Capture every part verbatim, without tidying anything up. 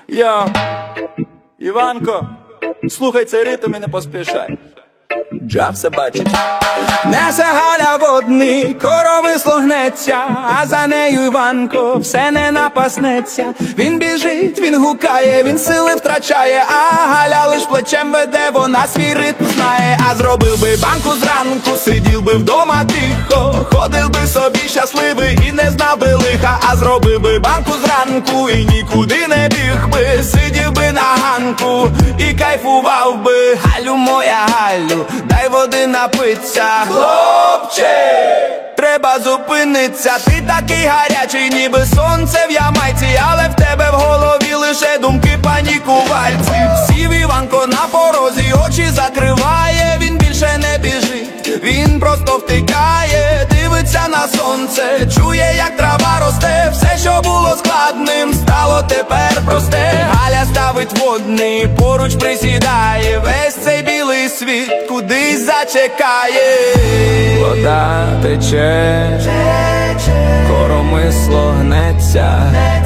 Йо, Іванко, слухай цей ритм і не поспішай. Джа все бачить. Несе Галя водний, коромисло гнеться, а за нею Іванко все не напаснеться. Він біжить, він гукає, він сили втрачає, а Галя лиш плечем веде, вона свій ритм знає. А зробив би банку зранку, сидів би вдома тихо, ходив би собі щасливий і не знав би лиха. А зробив би банку зранку і нікуди не біг би, сидів би на ганку і кайфував би. Галю моя, Галю, дай води напиться. Хлопче, треба зупиниться. Ти такий гарячий, ніби сонце в Ямайці, але в тебе в голові лише думки панікувальці. Сів Іванко на порозі, очі закриває, він більше не біжить, він просто втикає, дивиться на сонце, чує, як трава росте. Все, що було складним, стало тепер просте. Галя ставить водний, поруч присідає, весь цей білий світ кудись зачекає. Вода тече, коромисло гнеться,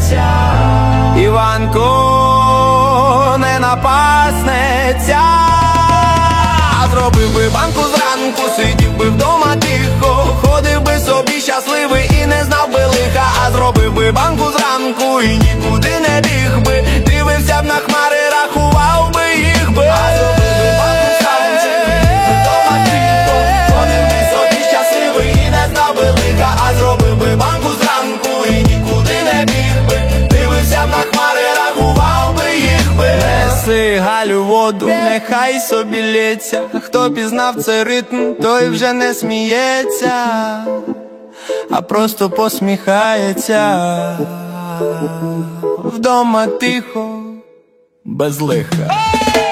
Іванко не напаснеться. А зробив би банку зранку, сидів би вдома тихо, ходив би собі щасливий і не знав би лиха. А зробив би банку зранку і нікуди не біг би, дивився б на хмари, рахував би їх би. А зробив би банку зранку, вдома тихо, ходив би собі щасливий і не знав би лиха. А зробив би банку зранку і нікуди не біг би, дивився б на хмари, рахував би їх би. Неси, Галю, воду, нехай собі лється, хто пізнав цей ритм, той вже не сміється, а просто посміхається. Вдома тихо, без лиха.